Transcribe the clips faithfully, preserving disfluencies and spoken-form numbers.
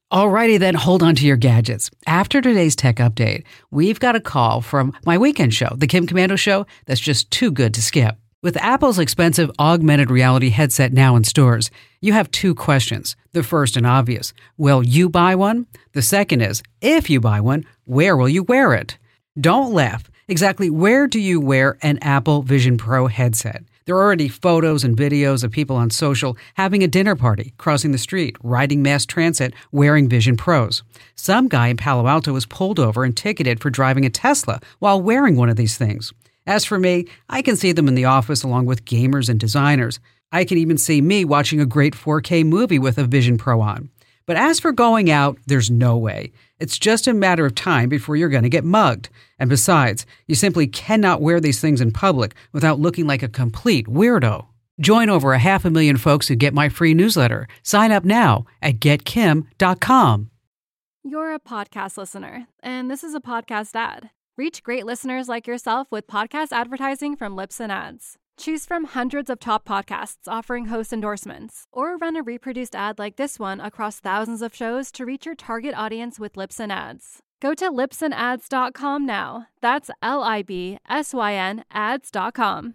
Alrighty then, hold on to your gadgets. After today's tech update, we've got a call from my weekend show, The Kim Komando Show, that's just too good to skip. With Apple's expensive augmented reality headset now in stores, you have two questions. The first and obvious, will you buy one? The second is, if you buy one, where will you wear it? Don't laugh. Exactly where do you wear an Apple Vision Pro headset? There are already photos and videos of people on social having a dinner party, crossing the street, riding mass transit, wearing Vision Pros. Some guy in Palo Alto was pulled over and ticketed for driving a Tesla while wearing one of these things. As for me, I can see them in the office along with gamers and designers. I can even see me watching a great four K movie with a Vision Pro on. But as for going out, there's no way. It's just a matter of time before you're going to get mugged. And besides, you simply cannot wear these things in public without looking like a complete weirdo. Join over a half a million folks who get my free newsletter. Sign up now at get kim dot com. You're a podcast listener, and this is a podcast ad. Reach great listeners like yourself with podcast advertising from Libsyn Ads. Choose from hundreds of top podcasts offering host endorsements, or run a reproduced ad like this one across thousands of shows to reach your target audience with Libsyn Ads. Go to libsyn ads dot com now. That's L I B S Y N ads dot com.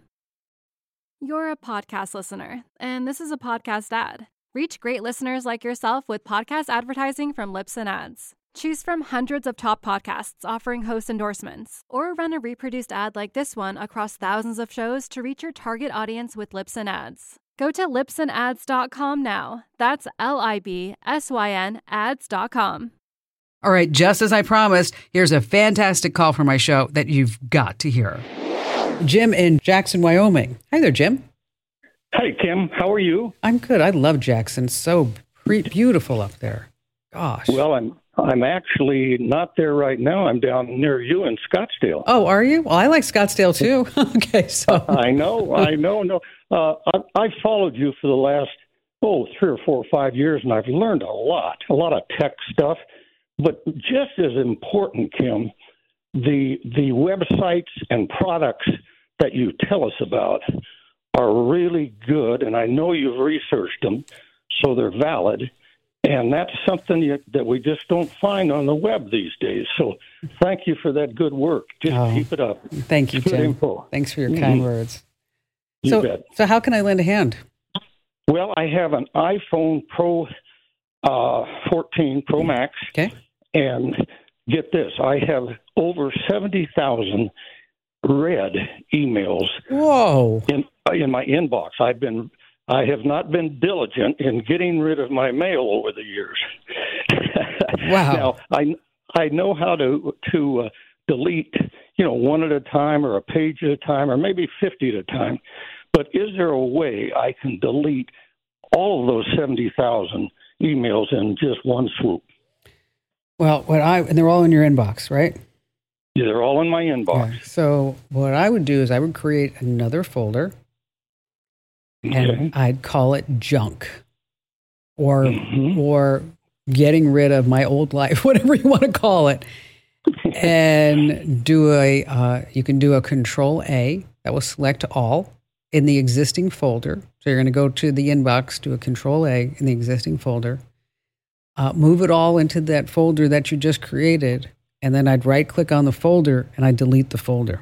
You're a podcast listener, and this is a podcast ad. Reach great listeners like yourself with podcast advertising from Libsyn Ads. Choose from hundreds of top podcasts offering host endorsements, or run a reproduced ad like this one across thousands of shows to reach your target audience with Libsyn Ads. Go to libsyn ads dot com now. That's L I B S Y N ads dot com. All right, just as I promised, here's a fantastic call for my show that you've got to hear. Jim in Jackson, Wyoming. Hi there, Jim. Hi, Kim. How are you? I'm good. I love Jackson. So pre- beautiful up there. Gosh. Well, I'm I'm actually not there right now. I'm down near you in Scottsdale. Oh, are you? Well, I like Scottsdale too. Okay, so I know, I know, no. Uh, I, I followed you for the last oh three or four or five years, and I've learned a lot, a lot of tech stuff. But just as important, Kim, the the websites and products that you tell us about are really good, and I know you've researched them, so they're valid. And that's something you, that we just don't find on the web these days. So thank you for that good work. Just oh, keep it up. Thank you, it's good Jim. info. Thanks for your mm-hmm. kind words. You so, bet. So how can I lend a hand? Well, I have an iPhone Pro uh, fourteen Pro Max. Okay. And get this, I have over seventy thousand read emails. Whoa. In, in my inbox. I've been... I have not been diligent in getting rid of my mail over the years. Wow. Now, I, I know how to to uh, delete, you know, one at a time or a page at a time or maybe fifty at a time. But is there a way I can delete all of those seventy thousand emails in just one swoop? Well, what I and they're all in your inbox, right? Yeah, they're all in my inbox. Yeah. So what I would do is I would create another folder. And okay. I'd call it junk or mm-hmm. or getting rid of my old life, whatever you want to call it. And do a, uh, you can do a control A that will select all in the existing folder. So you're going to go to the inbox, do a control A in the existing folder, uh, move it all into that folder that you just created. And then I'd right click on the folder and I'd delete the folder.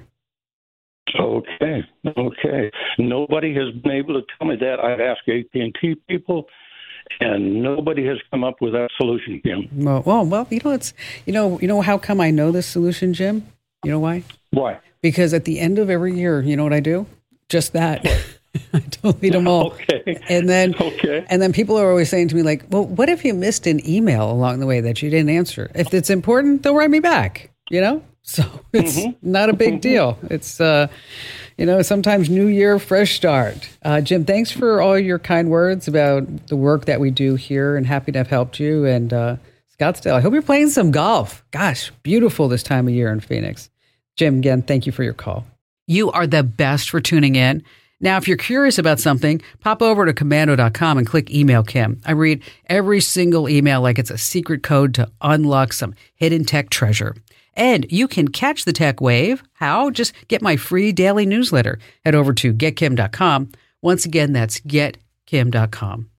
Okay, okay. Nobody has been able to tell me that. I've asked A T and T people, and nobody has come up with that solution, Jim. Well, well, well, you know, it's you know, you know how come I know this solution, Jim? You know why? Why? Because at the end of every year, you know what I do? Just that. I delete them all. Okay. And then, okay. And then people are always saying to me, like, "Well, what if you missed an email along the way that you didn't answer? If it's important, they'll write me back." You know. So it's mm-hmm. not a big deal. It's, uh, you know, sometimes new year, fresh start. Uh, Jim, thanks for all your kind words about the work that we do here, and happy to have helped you. And uh, Scottsdale, I hope you're playing some golf. Gosh, beautiful this time of year in Phoenix. Jim, again, thank you for your call. You are the best for tuning in. Now, if you're curious about something, pop over to komando dot com and click Email Kim. I read every single email like it's a secret code to unlock some hidden tech treasure. And you can catch the tech wave. How? Just get my free daily newsletter. Head over to get kim dot com. Once again, that's get kim dot com.